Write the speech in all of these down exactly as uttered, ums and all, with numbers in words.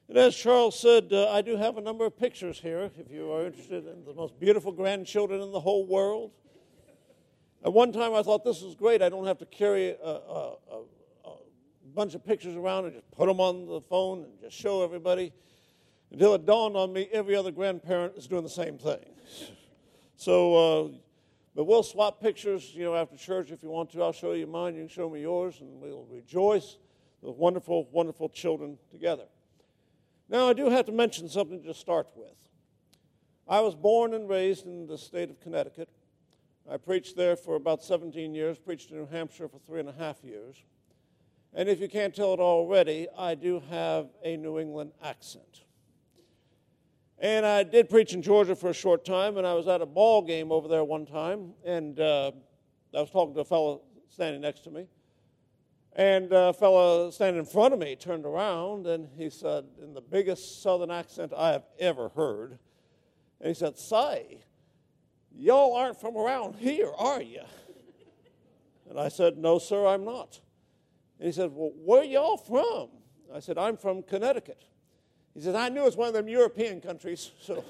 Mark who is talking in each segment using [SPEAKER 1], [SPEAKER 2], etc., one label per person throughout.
[SPEAKER 1] And as Charles said, uh, I do have a number of pictures here, if you are interested in the most beautiful grandchildren in the whole world. At one time, I thought this was great. I don't have to carry a, a, a, a bunch of pictures around and just put them on the phone and just show everybody. Until it dawned on me, every other grandparent is doing the same thing. So, uh, but we'll swap pictures, you know, after church if you want to. I'll show you mine, you can show me yours, and we'll rejoice with wonderful, wonderful children together. Now, I do have to mention something to start with. I was born and raised in the state of Connecticut. I preached there for about seventeen years, preached in New Hampshire for three and a half years. And if you can't tell it already, I do have a New England accent. And I did preach in Georgia for a short time, and I was at a ball game over there one time, and uh, I was talking to a fellow standing next to me. And a fellow standing in front of me turned around, and he said, in the biggest southern accent I have ever heard, and he said, "Say, y'all aren't from around here, are you?" And I said, "No, sir, I'm not." And he said, "Well, where y'all from?" I said, "I'm from Connecticut." He said, "I knew it was one of them European countries." So,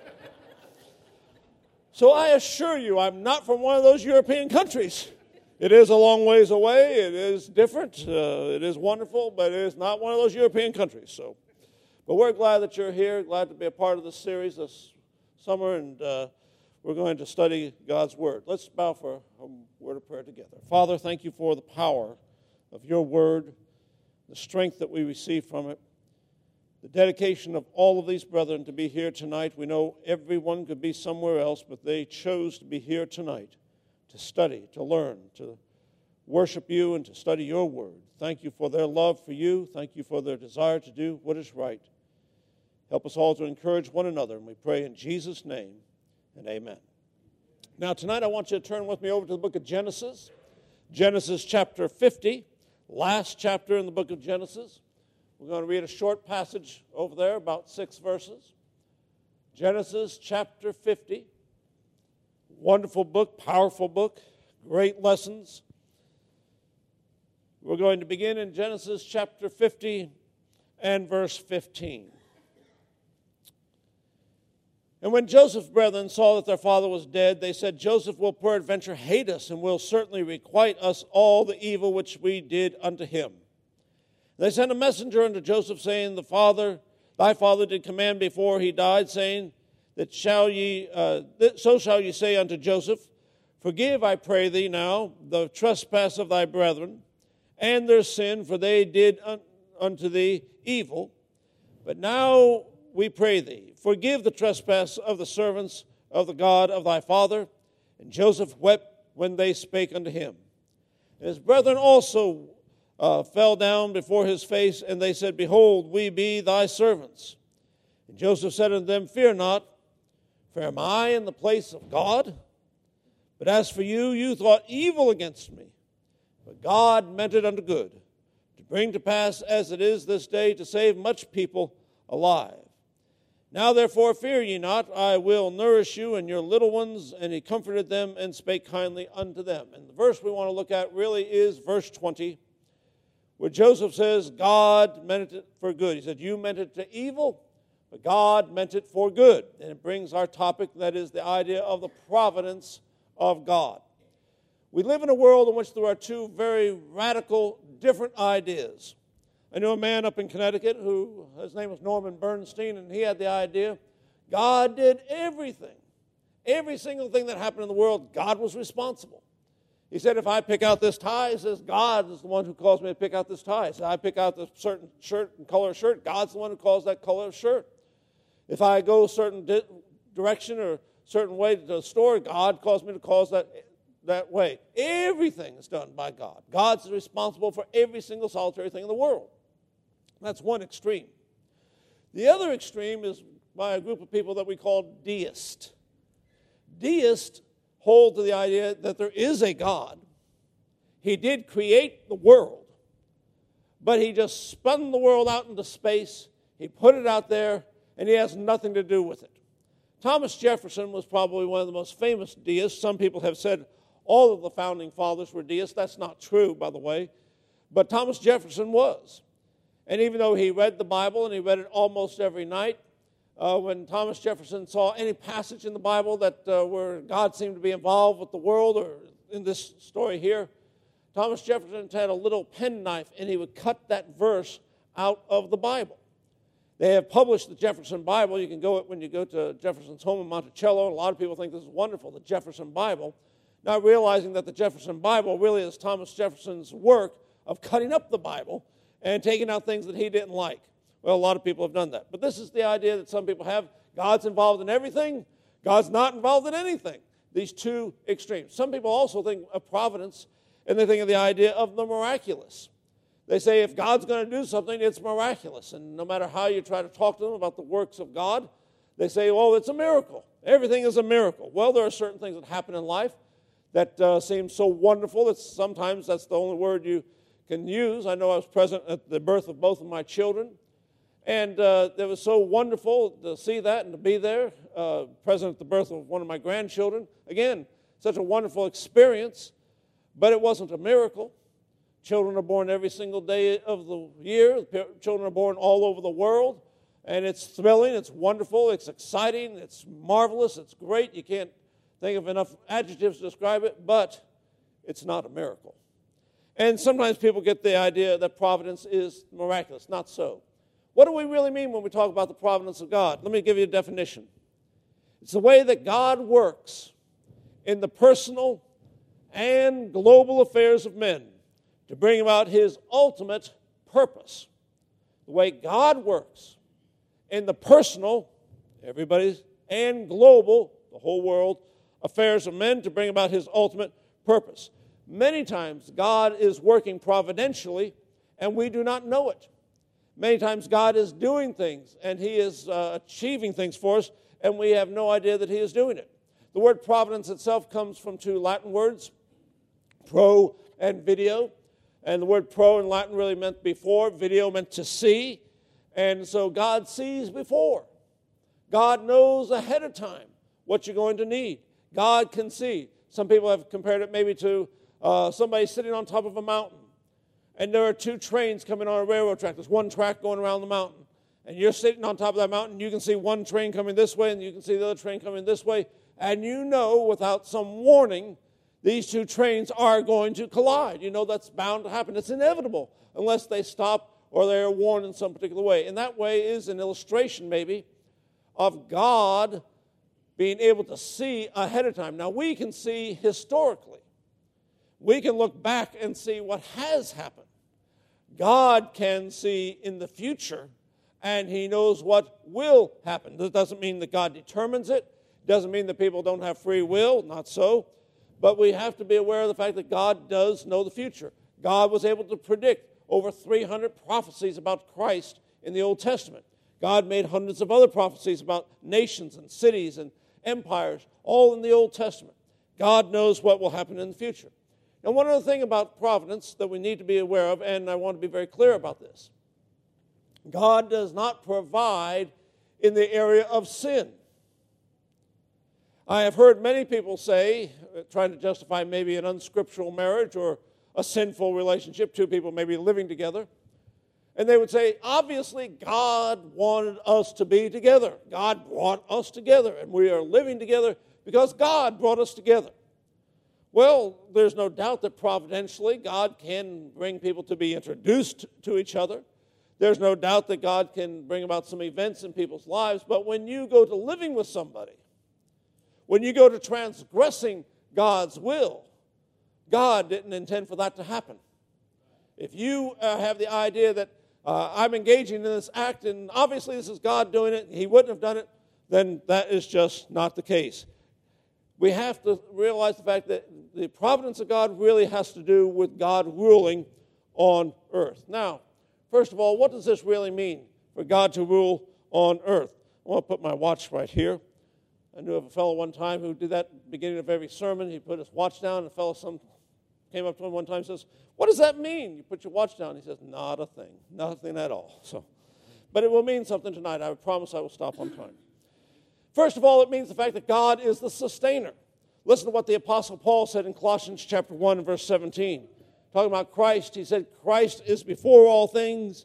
[SPEAKER 1] so I assure you, I'm not from one of those European countries. It is a long ways away. It is different. Uh, it is wonderful, but it is not one of those European countries. So, but we're glad that you're here, glad to be a part of this series this summer, and uh, we're going to study God's Word. Let's bow for a word of prayer together. Father, thank you for the power of your Word, the strength that we receive from it, the dedication of all of these brethren to be here tonight. We know everyone could be somewhere else, but they chose to be here tonight to study, to learn, to worship you, and to study your word. Thank you for their love for you. Thank you for their desire to do what is right. Help us all to encourage one another, and we pray in Jesus' name, and amen. Now, tonight I want you to turn with me over to the book of Genesis, Genesis chapter fifty, last chapter in the book of Genesis. We're going to read a short passage over there, about six verses. Genesis chapter fifty. Wonderful book, powerful book, great lessons. We're going to begin in Genesis chapter fifty and verse fifteen. And when Joseph's brethren saw that their father was dead, they said, "Joseph will peradventure hate us, and will certainly requite us all the evil which we did unto him." They sent a messenger unto Joseph, saying, "The father, thy father did command before he died, saying, that shall ye, uh, th- so shall ye say unto Joseph, Forgive, I pray thee now, the trespass of thy brethren, and their sin, for they did un- unto thee evil. But now we pray thee, forgive the trespass of the servants of the God of thy father." And Joseph wept when they spake unto him. And his brethren also uh, fell down before his face, and they said, "Behold, we be thy servants." And Joseph said unto them, "Fear not, for am I in the place of God? But as for you, you thought evil against me. But God meant it unto good, to bring to pass as it is this day, to save much people alive. Now therefore fear ye not, I will nourish you and your little ones." And he comforted them and spake kindly unto them. And the verse we want to look at really is verse twenty, where Joseph says, God meant it for good. He said, you meant it to evil, but God meant it for good. And it brings our topic, that is the idea of the providence of God. We live in a world in which there are two very radical, different ideas. I knew a man up in Connecticut who, his name was Norman Bernstein, and he had the idea God did everything. Every single thing that happened in the world, God was responsible. He said, if I pick out this tie, he says, God is the one who calls me to pick out this tie. He said, I pick out this certain shirt and color of shirt, God's the one who calls that color of shirt. If I go a certain di- direction or a certain way to the store, God calls me to cause that, that way. Everything is done by God. God's responsible for every single solitary thing in the world. That's one extreme. The other extreme is by a group of people that we call deists. Deists hold to the idea that there is a God. He did create the world, but he just spun the world out into space. He put it out there, and he has nothing to do with it. Thomas Jefferson was probably one of the most famous deists. Some people have said all of the founding fathers were deists. That's not true, by the way, but Thomas Jefferson was. And even though he read the Bible, and he read it almost every night, uh, when Thomas Jefferson saw any passage in the Bible that uh, where God seemed to be involved with the world, or in this story here, Thomas Jefferson had a little penknife, and he would cut that verse out of the Bible. They have published the Jefferson Bible. You can go when you go to Jefferson's home in Monticello. And a lot of people think this is wonderful, the Jefferson Bible, not realizing that the Jefferson Bible really is Thomas Jefferson's work of cutting up the Bible and taking out things that he didn't like. Well, a lot of people have done that. But this is the idea that some people have. God's involved in everything. God's not involved in anything. These two extremes. Some people also think of providence, and they think of the idea of the miraculous. They say if God's going to do something, it's miraculous. And no matter how you try to talk to them about the works of God, they say, well, it's a miracle. Everything is a miracle. Well, there are certain things that happen in life that uh, seem so wonderful that sometimes that's the only word you can use. I know I was present at the birth of both of my children, and uh, it was so wonderful to see that and to be there, uh, present at the birth of one of my grandchildren. Again, such a wonderful experience, but it wasn't a miracle. Children are born every single day of the year. Children are born all over the world, and it's thrilling, it's wonderful, it's exciting, it's marvelous, it's great. You can't think of enough adjectives to describe it, but it's not a miracle. And sometimes people get the idea that providence is miraculous. Not so. What do we really mean when we talk about the providence of God? Let me give you a definition. It's the way that God works in the personal and global affairs of men to bring about his ultimate purpose. The way God works in the personal, everybody's, and global, the whole world, affairs of men to bring about his ultimate purpose. Many times God is working providentially and we do not know it. Many times God is doing things and he is uh, achieving things for us and we have no idea that he is doing it. The word providence itself comes from two Latin words, pro and video. And the word pro in Latin really meant before. Video meant to see. And so God sees before. God knows ahead of time what you're going to need. God can see. Some people have compared it maybe to uh, somebody sitting on top of a mountain. And there are two trains coming on a railroad track. There's one track going around the mountain. And you're sitting on top of that mountain. You can see one train coming this way and you can see the other train coming this way. And you know without some warning these two trains are going to collide. You know that's bound to happen. It's inevitable unless they stop or they are warned in some particular way. And that way is an illustration maybe of God being able to see ahead of time. Now we can see historically. We can look back and see what has happened. God can see in the future and he knows what will happen. That doesn't mean that God determines it. It doesn't mean that people don't have free will. Not so. But we have to be aware of the fact that God does know the future. God was able to predict over three hundred prophecies about Christ in the Old Testament. God made hundreds of other prophecies about nations and cities and empires, all in the Old Testament. God knows what will happen in the future. Now, one other thing about providence that we need to be aware of, and I want to be very clear about this. God does not provide in the area of sin. I have heard many people say, trying to justify maybe an unscriptural marriage or a sinful relationship, two people maybe living together, and they would say, obviously God wanted us to be together. God brought us together, and we are living together because God brought us together. Well, there's no doubt that providentially God can bring people to be introduced to each other. There's no doubt that God can bring about some events in people's lives, but when you go to living with somebody, when you go to transgressing God's will, God didn't intend for that to happen. If you uh, have the idea that uh, I'm engaging in this act and obviously this is God doing it, he wouldn't have done it, then that is just not the case. We have to realize the fact that the providence of God really has to do with God ruling on earth. Now, first of all, what does this really mean for God to rule on earth? I want to put my watch right here. I knew of a fellow one time who did that at the beginning of every sermon. He put his watch down, and a fellow some, came up to him one time and says, what does that mean? You put your watch down. He says, not a thing. Nothing at all. So, but it will mean something tonight. I promise I will stop on time. First of all, it means the fact that God is the sustainer. Listen to what the Apostle Paul said in Colossians chapter one, verse seventeen. Talking about Christ, he said, Christ is before all things,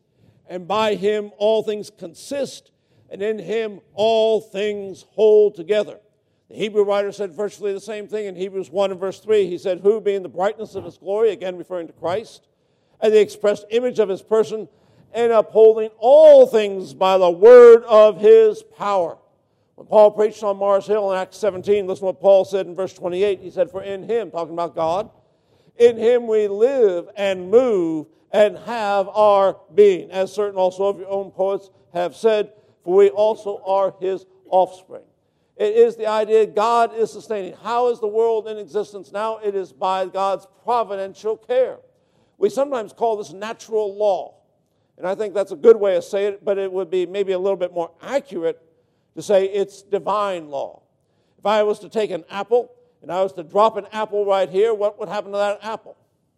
[SPEAKER 1] and by him all things consist, and in him all things hold together. The Hebrew writer said virtually the same thing in Hebrews one and verse three. He said, who being the brightness of his glory, again referring to Christ, and the expressed image of his person, and upholding all things by the word of his power. When Paul preached on Mars Hill in Acts seventeen, listen to what Paul said in verse twenty-eight. He said, for in him, talking about God, in him we live and move and have our being. As certain also of your own poets have said, for we also are his offspring. It is the idea God is sustaining. How is the world in existence now? It is by God's providential care. We sometimes call this natural law. And I think that's a good way of saying it, but it would be maybe a little bit more accurate to say it's divine law. If I was to take an apple and I was to drop an apple right here, what would happen to that apple?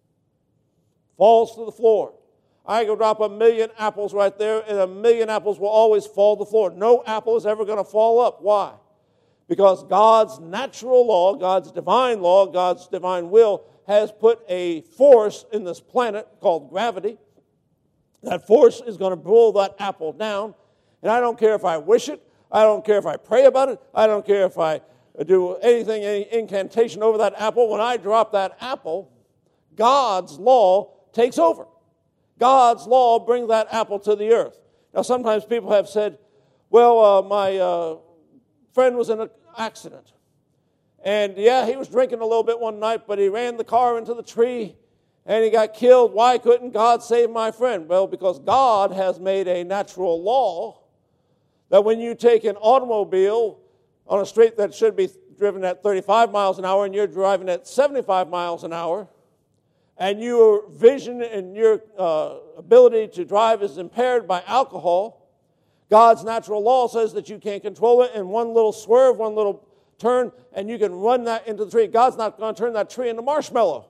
[SPEAKER 1] Falls to the floor. I could drop a million apples right there, and a million apples will always fall to the floor. No apple is ever going to fall up. Why? Because God's natural law, God's divine law, God's divine will has put a force in this planet called gravity. That force is going to pull that apple down, and I don't care if I wish it, I don't care if I pray about it, I don't care if I do anything, any incantation over that apple. When I drop that apple, God's law takes over. God's law brings that apple to the earth. Now, sometimes people have said, well, uh, my uh, friend was in an accident. And, yeah, he was drinking a little bit one night, but he ran the car into the tree, and he got killed. Why couldn't God save my friend? Well, because God has made a natural law that when you take an automobile on a street that should be driven at thirty-five miles an hour and you're driving at seventy-five miles an hour, and your vision and your uh, ability to drive is impaired by alcohol, God's natural law says that you can't control it, and one little swerve, one little turn, and you can run that into the tree. God's not going to turn that tree into marshmallow.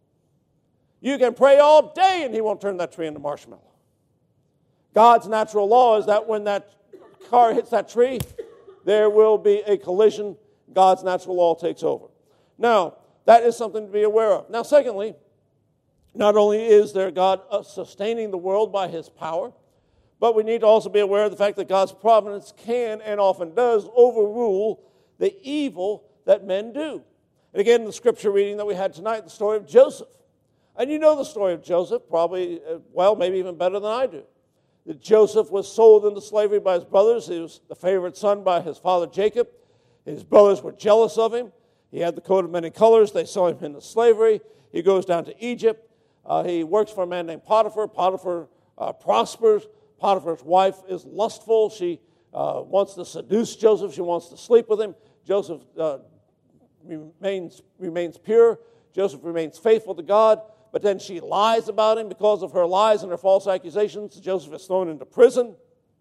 [SPEAKER 1] You can pray all day and he won't turn that tree into marshmallow. God's natural law is that when that car hits that tree, there will be a collision. God's natural law takes over. Now, that is something to be aware of. Now, secondly, not only is there God sustaining the world by his power, but we need to also be aware of the fact that God's providence can and often does overrule the evil that men do. And again, the scripture reading that we had tonight, the story of Joseph. And you know the story of Joseph, probably, well, maybe even better than I do. That Joseph was sold into slavery by his brothers. He was the favorite son by his father Jacob. His brothers were jealous of him. He had the coat of many colors. They sold him into slavery. He goes down to Egypt. Uh, he works for a man named Potiphar. Potiphar uh, prospers. Potiphar's wife is lustful. She uh, wants to seduce Joseph. She wants to sleep with him. Joseph uh, remains, remains pure. Joseph remains faithful to God. But then she lies about him. Because of her lies and her false accusations, Joseph is thrown into prison.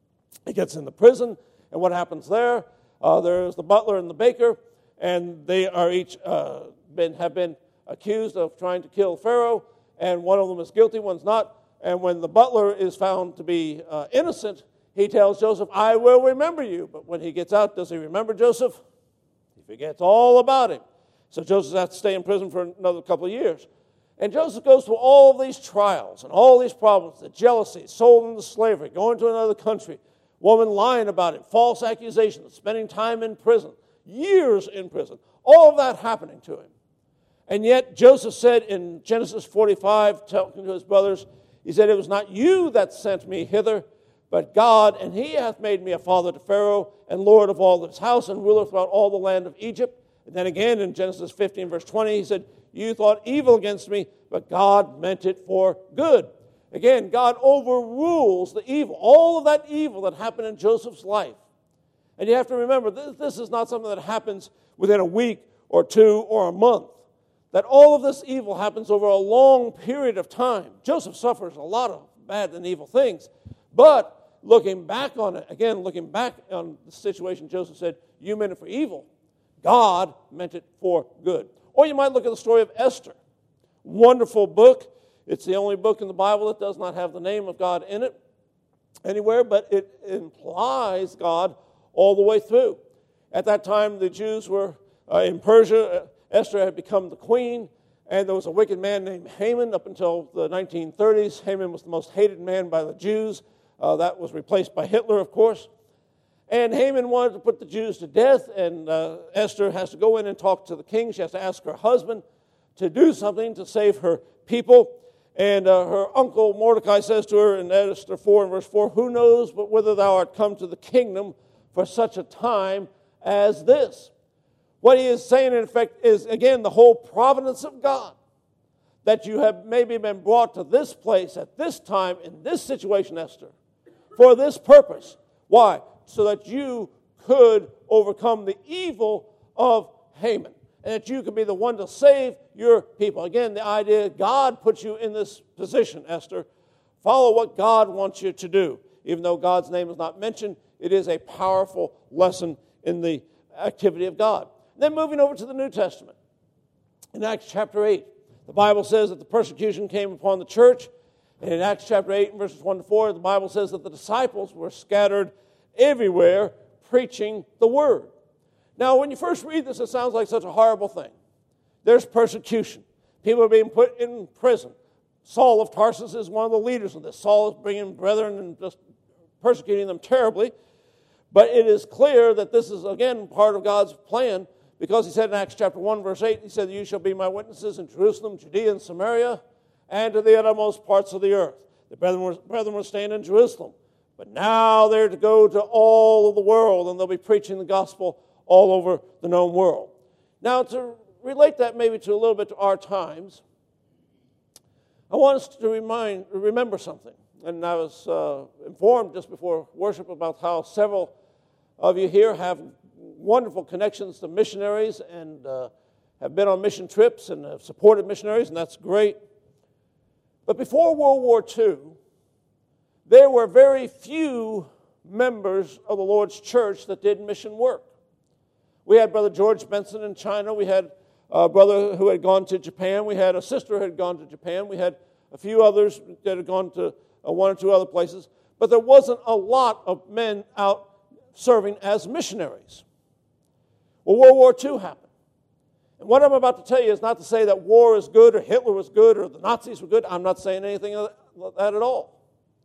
[SPEAKER 1] He gets into prison. And what happens there? Uh, there's the butler and the baker. And they are each uh, been have been accused of trying to kill Pharaoh. And one of them is guilty, one's not. And when the butler is found to be uh, innocent, he tells Joseph, I will remember you. But when he gets out, does he remember Joseph? He forgets all about him. So Joseph has to stay in prison for another couple of years. And Joseph goes through all of these trials and all these problems, the jealousy, sold into slavery, going to another country, woman lying about him, false accusations, spending time in prison, years in prison, all of that happening to him. And yet Joseph said in Genesis forty-five, talking to his brothers, he said, it was not you that sent me hither, but God, and he hath made me a father to Pharaoh, and Lord of all his house, and ruler throughout all the land of Egypt. And then again in Genesis fifteen, verse twenty, he said, you thought evil against me, but God meant it for good. Again, God overrules the evil, all of that evil that happened in Joseph's life. And you have to remember, this, this is not something that happens within a week or two or a month. That all of this evil happens over a long period of time. Joseph suffers a lot of bad and evil things. But looking back on it, again, looking back on the situation, Joseph said, you meant it for evil. God meant it for good. Or you might look at the story of Esther. Wonderful book. It's the only book in the Bible that does not have the name of God in it anywhere, but it implies God all the way through. At that time, the Jews were uh, in Persia. Esther had become the queen, and there was a wicked man named Haman up until the nineteen thirties. Haman was the most hated man by the Jews. Uh, that was replaced by Hitler, of course. And Haman wanted to put the Jews to death, and uh, Esther has to go in and talk to the king. She has to ask her husband to do something to save her people. And uh, her uncle Mordecai says to her in Esther four and verse four, "Who knows but whether thou art come to the kingdom for such a time as this?" What he is saying, in effect, is, again, the whole providence of God. That you have maybe been brought to this place at this time, in this situation, Esther, for this purpose. Why? So that you could overcome the evil of Haman, and that you could be the one to save your people. Again, the idea, God puts you in this position, Esther. Follow what God wants you to do. Even though God's name is not mentioned, it is a powerful lesson in the activity of God. Then moving over to the New Testament. In Acts chapter eight, the Bible says that the persecution came upon the church. And in Acts chapter eight, verses one to four, the Bible says that the disciples were scattered everywhere preaching the word. Now, when you first read this, it sounds like such a horrible thing. There's persecution. People are being put in prison. Saul of Tarsus is one of the leaders of this. Saul is bringing brethren and just persecuting them terribly. But it is clear that this is, again, part of God's plan, because he said in Acts chapter one, verse eight, he said, "You shall be my witnesses in Jerusalem, Judea, and Samaria, and to the uttermost parts of the earth." The brethren were, brethren were staying in Jerusalem. But now they're to go to all of the world, and they'll be preaching the gospel all over the known world. Now, to relate that maybe to a little bit to our times, I want us to remind, remember something. And I was uh, informed just before worship about how several of you here have wonderful connections to missionaries and uh, have been on mission trips and have supported missionaries, and that's great. But before World War Two, there were very few members of the Lord's church that did mission work. We had Brother George Benson in China. We had a brother who had gone to Japan. We had a sister who had gone to Japan. We had a few others that had gone to uh, one or two other places. But there wasn't a lot of men out serving as missionaries. Well, World War Two happened. And what I'm about to tell you is not to say that war is good or Hitler was good or the Nazis were good. I'm not saying anything of that at all.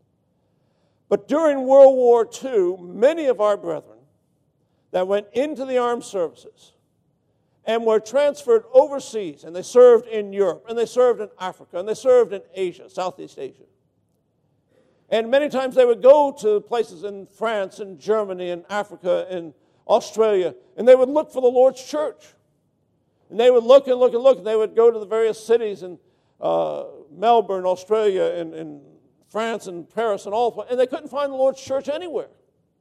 [SPEAKER 1] But during World War Two, many of our brethren that went into the armed services and were transferred overseas, and they served in Europe, and they served in Africa, and they served in Asia, Southeast Asia. And many times they would go to places in France and Germany and Africa and Australia, and they would look for the Lord's church. And they would look and look and look, and they would go to the various cities in uh, Melbourne, Australia, and, and France and Paris and all, and they couldn't find the Lord's church anywhere.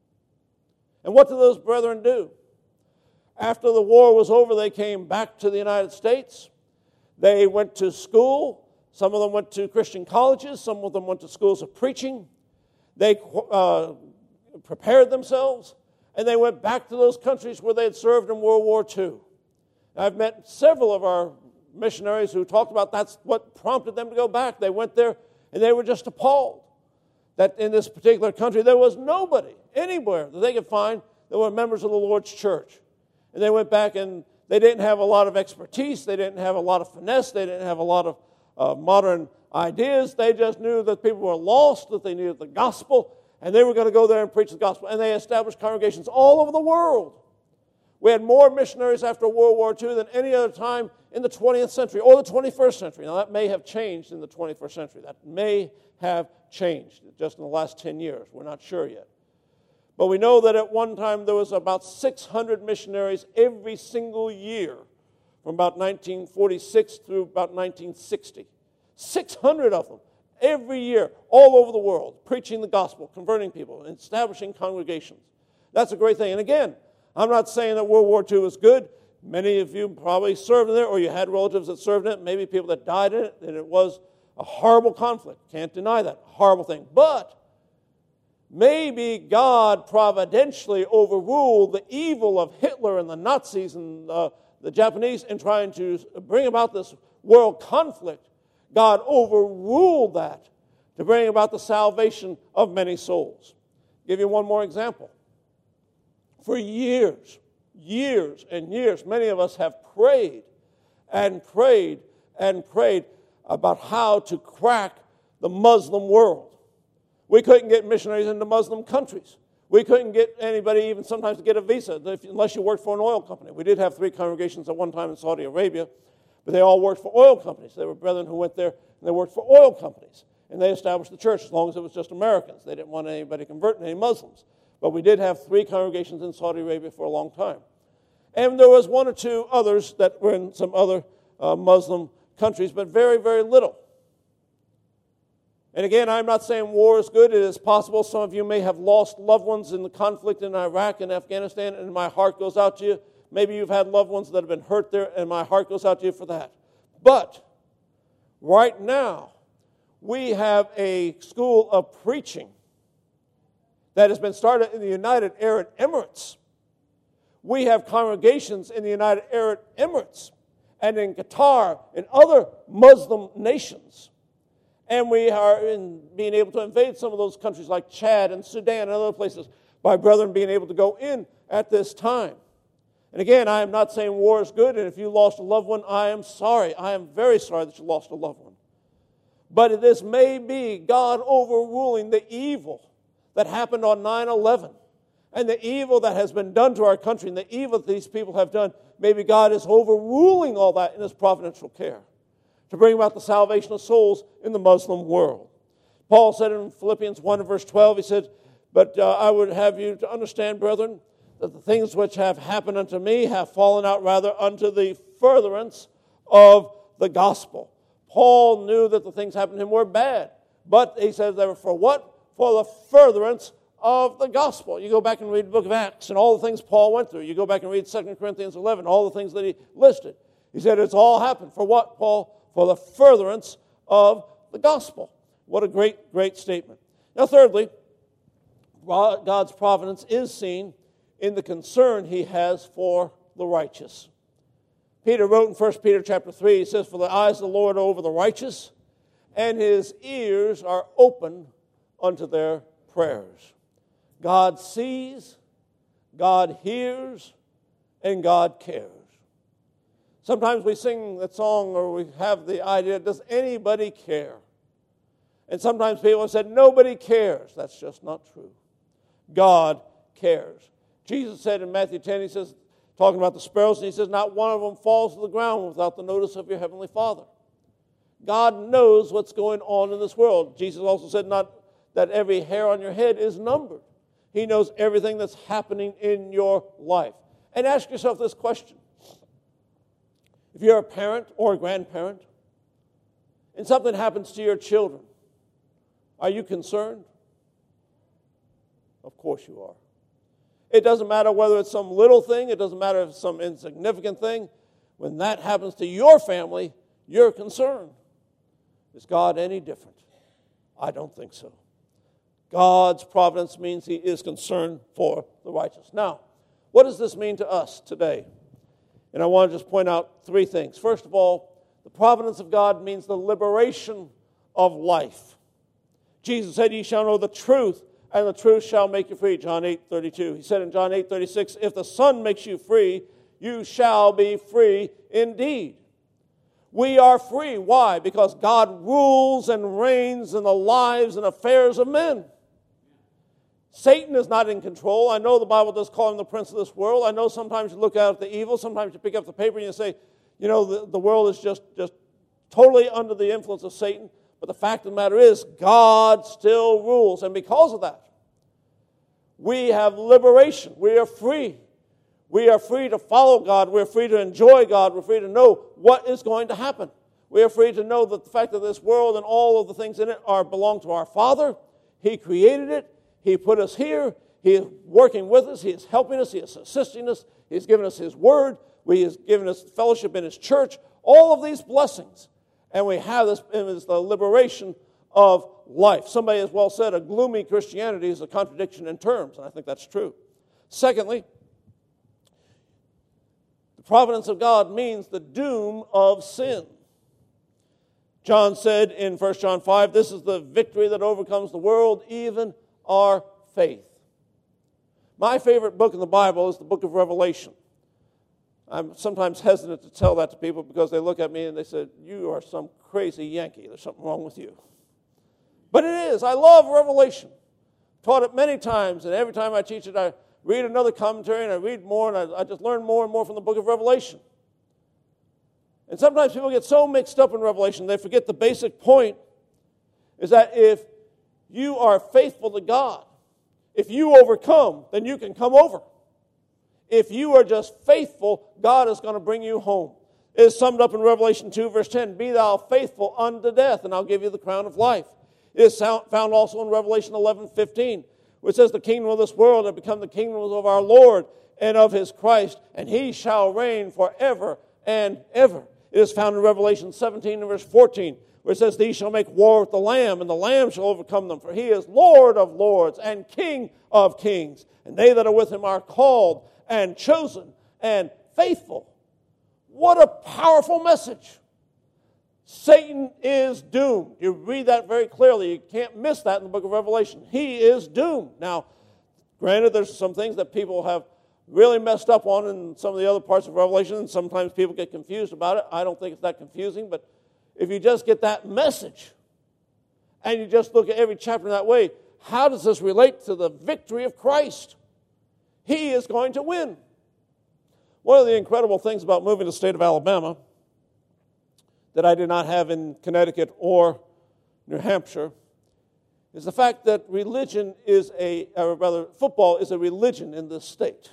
[SPEAKER 1] And what did those brethren do? After the war was over, they came back to the United States. They went to school. Some of them went to Christian colleges. Some of them went to schools of preaching. They uh, prepared themselves, and they went back to those countries where they had served in World War Two. I've met several of our missionaries who talked about that's what prompted them to go back. They went there, and they were just appalled that in this particular country there was nobody, anywhere that they could find that were members of the Lord's church. And they went back, and they didn't have a lot of expertise. They didn't have a lot of finesse. They didn't have a lot of uh, modern ideas. They just knew that people were lost, that they needed the gospel, and they were going to go there and preach the gospel. And they established congregations all over the world. We had more missionaries after World War Two than any other time in the twentieth century or the twenty-first century. Now, that may have changed in the twenty-first century. That may have changed just in the last ten years. We're not sure yet. But we know that at one time there was about six hundred missionaries every single year from about nineteen forty-six through about nineteen sixty. six hundred of them every year all over the world, preaching the gospel, converting people, and establishing congregations. That's a great thing. And again, I'm not saying that World War Two was good. Many of you probably served in it, or you had relatives that served in it, maybe people that died in it, and it was a horrible conflict. Can't deny that. A horrible thing. But maybe God providentially overruled the evil of Hitler and the Nazis and uh, the Japanese in trying to bring about this world conflict. God overruled that to bring about the salvation of many souls. I'll give you one more example. For years, years and years, many of us have prayed and prayed and prayed about how to crack the Muslim world. We couldn't get missionaries into Muslim countries. We couldn't get anybody even sometimes to get a visa unless you worked for an oil company. We did have three congregations at one time in Saudi Arabia, but they all worked for oil companies. There were brethren who went there and they worked for oil companies. And they established the church as long as it was just Americans. They didn't want anybody converting any Muslims. But we did have three congregations in Saudi Arabia for a long time. And there was one or two others that were in some other uh, Muslim countries, but very, very little. And again, I'm not saying war is good. It is possible some of you may have lost loved ones in the conflict in Iraq and Afghanistan, and my heart goes out to you. Maybe you've had loved ones that have been hurt there, and my heart goes out to you for that. But right now, we have a school of preaching that has been started in the United Arab Emirates. We have congregations in the United Arab Emirates and in Qatar and other Muslim nations. And we are in being able to invade some of those countries like Chad and Sudan and other places by brethren being able to go in at this time. And again, I am not saying war is good, and if you lost a loved one, I am sorry. I am very sorry that you lost a loved one. But this may be God overruling the evil that happened on nine eleven and the evil that has been done to our country and the evil that these people have done. Maybe God is overruling all that in His providential care to bring about the salvation of souls in the Muslim world. Paul said in Philippians one and verse twelve, he said, But uh, I would have you to understand, brethren, that the things which have happened unto me have fallen out rather unto the furtherance of the gospel. Paul knew that the things happened to him were bad, but he says they were for what? For the furtherance of the gospel. You go back and read the book of Acts and all the things Paul went through. You go back and read Second Corinthians eleven, all the things that he listed. He said it's all happened. For what, Paul? For the furtherance of the gospel. What a great, great statement. Now, thirdly, God's providence is seen in the concern He has for the righteous. Peter wrote in First Peter chapter three, he says, For the eyes of the Lord are over the righteous, and His ears are open unto their prayers. God sees, God hears, and God cares. Sometimes we sing that song or we have the idea, does anybody care? And sometimes people have said, nobody cares. That's just not true. God cares. Jesus said in Matthew ten, He says, talking about the sparrows, and He says, not one of them falls to the ground without the notice of your heavenly Father. God knows what's going on in this world. Jesus also said not that every hair on your head is numbered. He knows everything that's happening in your life. And ask yourself this question. If you're a parent or a grandparent, and something happens to your children, are you concerned? Of course you are. It doesn't matter whether it's some little thing, it doesn't matter if it's some insignificant thing. When that happens to your family, you're concerned. Is God any different? I don't think so. God's providence means He is concerned for the righteous. Now, what does this mean to us today? And I want to just point out three things. First of all, the providence of God means the liberation of life. Jesus said, Ye shall know the truth, and the truth shall make you free. John eight thirty-two. He said in John eight thirty-six, If the Son makes you free, you shall be free indeed. We are free. Why? Because God rules and reigns in the lives and affairs of men. Satan is not in control. I know the Bible does call him the prince of this world. I know sometimes you look out at the evil. Sometimes you pick up the paper and you say, you know, the, the world is just, just totally under the influence of Satan. But the fact of the matter is, God still rules. And because of that, we have liberation. We are free. We are free to follow God. We're free to enjoy God. We're free to know what is going to happen. We are free to know that the fact that this world and all of the things in it are belong to our Father. He created it. He put us here. He is working with us. He is helping us. He is assisting us. He has given us His Word. He has given us fellowship in His church. All of these blessings. And we have this, it is the liberation of life. Somebody has well said, a gloomy Christianity is a contradiction in terms. And I think that's true. Secondly, the providence of God means the doom of sin. John said in First John five, This is the victory that overcomes the world, even our faith. My favorite book in the Bible is the book of Revelation. I'm sometimes hesitant to tell that to people because they look at me and they say, you are some crazy Yankee. There's something wrong with you. But it is. I love Revelation. Taught it many times, and every time I teach it, I read another commentary, and I read more, and I, I just learn more and more from the book of Revelation. And sometimes people get so mixed up in Revelation, they forget the basic point is that if you are faithful to God, if you overcome, then you can come over. If you are just faithful, God is going to bring you home. It is summed up in Revelation two, verse ten, be thou faithful unto death, and I'll give you the crown of life. It is found also in Revelation eleven fifteen, which says the kingdom of this world have become the kingdom of our Lord and of his Christ, and he shall reign forever and ever. It is found in Revelation seventeen and verse fourteen, where it says, these shall make war with the Lamb, and the Lamb shall overcome them, for he is Lord of lords and King of kings. And they that are with him are called and chosen and faithful. What a powerful message. Satan is doomed. You read that very clearly. You can't miss that in the book of Revelation. He is doomed. Now, granted, there's some things that people have really messed up on in some of the other parts of Revelation, and sometimes people get confused about it. I don't think it's that confusing, but if you just get that message and you just look at every chapter in that way, how does this relate to the victory of Christ? He is going to win. One of the incredible things about moving to the state of Alabama that I did not have in Connecticut or New Hampshire is the fact that religion is a, or rather, football is a religion in this state.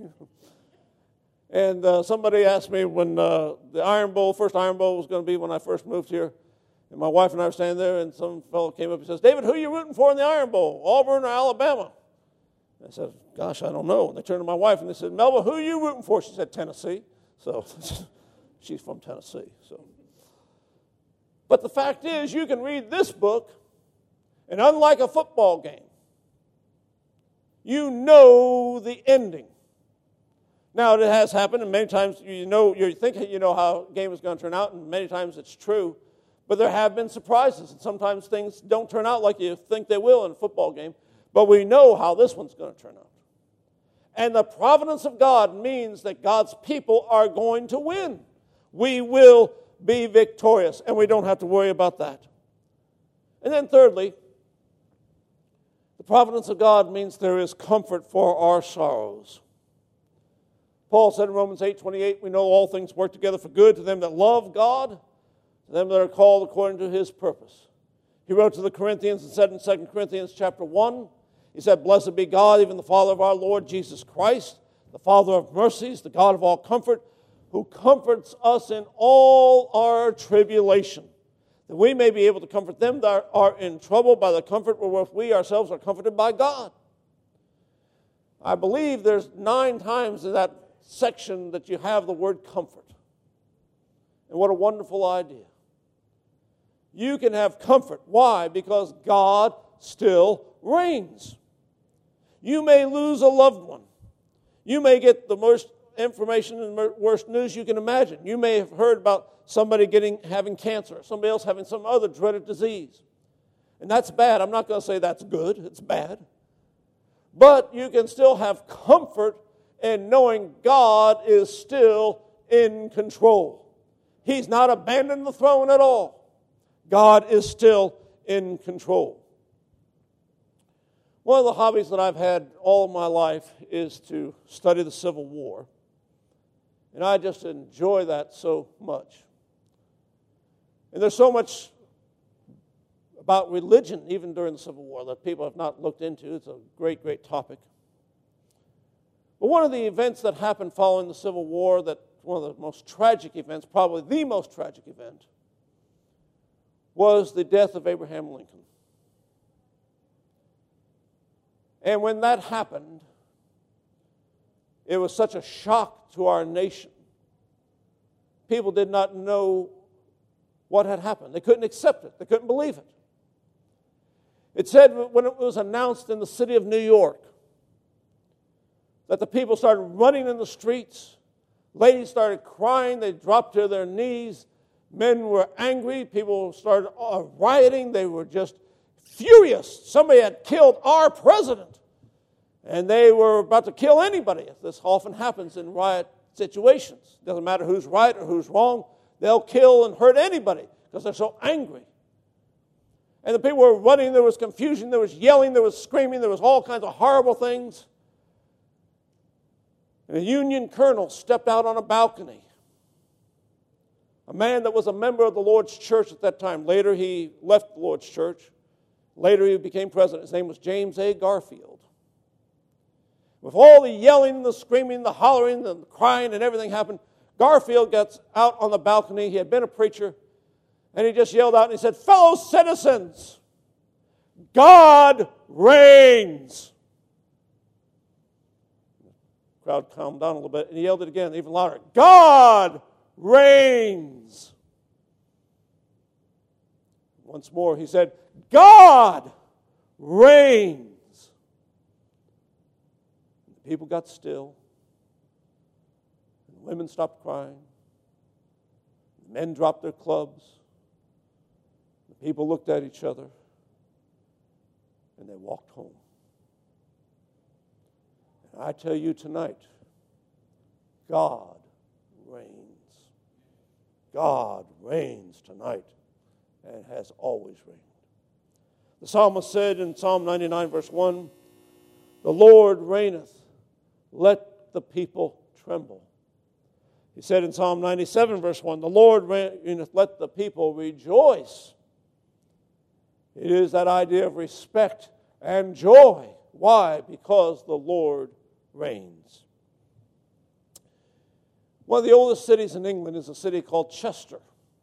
[SPEAKER 1] And uh, somebody asked me when uh, the Iron Bowl, first Iron Bowl was going to be when I first moved here, and my wife and I were standing there, and some fellow came up and says, David, who are you rooting for in the Iron Bowl, Auburn or Alabama? I said, gosh, I don't know. And they turned to my wife and they said, Melba, who are you rooting for? She said, Tennessee. So she's from Tennessee. So, but the fact is, you can read this book, and unlike a football game, you know the ending. Now, it has happened, and many times you know, you think you know how a game is going to turn out, and many times it's true. But there have been surprises, and sometimes things don't turn out like you think they will in a football game. But we know how this one's going to turn out. And the providence of God means that God's people are going to win. We will be victorious, and we don't have to worry about that. And then thirdly, the providence of God means there is comfort for our sorrows. Paul said in Romans eight twenty-eight, we know all things work together for good to them that love God, to them that are called according to his purpose. He wrote to the Corinthians and said in Second Corinthians chapter one, he said, blessed be God, even the Father of our Lord Jesus Christ, the Father of mercies, the God of all comfort, who comforts us in all our tribulation, that we may be able to comfort them that are in trouble by the comfort wherewith we ourselves are comforted by God. I believe there's nine times in that section that you have the word comfort. And what a wonderful idea. You can have comfort. Why? Because God still reigns. You may lose a loved one. You may get the worst information and worst news you can imagine. You may have heard about somebody getting having cancer, somebody else having some other dreaded disease. And that's bad. I'm not going to say that's good. It's bad. But you can still have comfort in knowing God is still in control. He's not abandoned the throne at all. God is still in control. One of the hobbies that I've had all of my life is to study the Civil War. And I just enjoy that so much. And there's so much about religion, even during the Civil War, that people have not looked into. It's a great, great topic. But one of the events that happened following the Civil War, that one of the most tragic events, probably the most tragic event, was the death of Abraham Lincoln. And when that happened, it was such a shock to our nation. People did not know what had happened. They couldn't accept it. They couldn't believe it. It said when it was announced in the city of New York that the people started running in the streets. Ladies started crying. They dropped to their knees. Men were angry. People started uh, rioting. They were just furious. Somebody had killed our president. And they were about to kill anybody. This often happens in riot situations. It doesn't matter who's right or who's wrong. They'll kill and hurt anybody because they're so angry. And the people were running. There was confusion. There was yelling. There was screaming. There was all kinds of horrible things. And a Union colonel stepped out on a balcony. A man that was a member of the Lord's church at that time. Later he left the Lord's church. Later he became president. His name was James A. Garfield. With all the yelling, the screaming, the hollering, the crying, and everything happened, Garfield gets out on the balcony. He had been a preacher. And he just yelled out and he said, "Fellow citizens, God reigns." The crowd calmed down a little bit, and he yelled it again, even louder. "God reigns." Once more he said, "God reigns." The people got still. The women stopped crying. The men dropped their clubs. People looked at each other, and they walked home. And I tell you tonight, God reigns. God reigns tonight and has always reigned. The psalmist said in Psalm ninety-nine, verse one, "The Lord reigneth, let the people tremble." He said in Psalm ninety-seven, verse one, "The Lord reigneth, let the people rejoice." It is that idea of respect and joy. Why? Because the Lord reigns. One of the oldest cities in England is a city called Chester.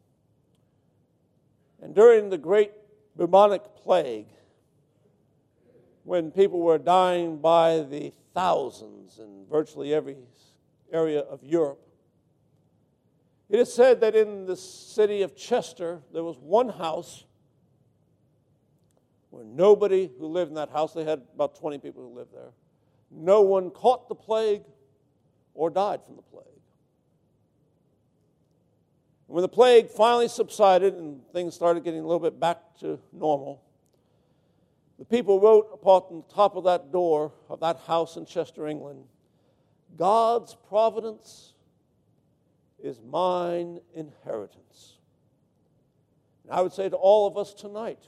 [SPEAKER 1] And during the great bubonic plague, when people were dying by the thousands in virtually every area of Europe, it is said that in the city of Chester, there was one house where nobody who lived in that house, they had about twenty people who lived there, no one caught the plague or died from the plague. And when the plague finally subsided and things started getting a little bit back to normal, the people wrote upon the top of that door of that house in Chester, England, "God's providence is mine inheritance." And I would say to all of us tonight,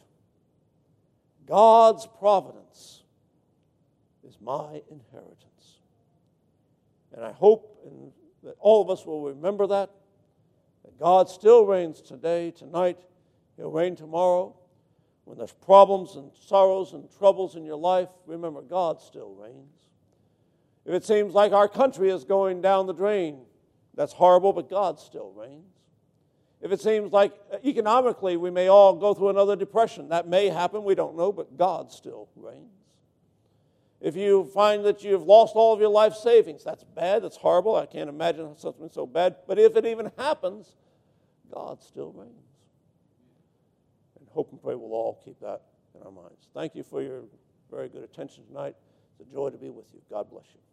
[SPEAKER 1] God's providence is my inheritance. And I hope and that all of us will remember that, that God still reigns today, tonight. He'll reign tomorrow. When there's problems and sorrows and troubles in your life, remember God still reigns. If it seems like our country is going down the drain, that's horrible, but God still reigns. If it seems like economically we may all go through another depression, that may happen, we don't know, but God still reigns. If you find that you've lost all of your life savings, that's bad, that's horrible, I can't imagine something so bad, but if it even happens, God still reigns. And hope and pray we'll all keep that in our minds. Thank you for your very good attention tonight. It's a joy to be with you. God bless you.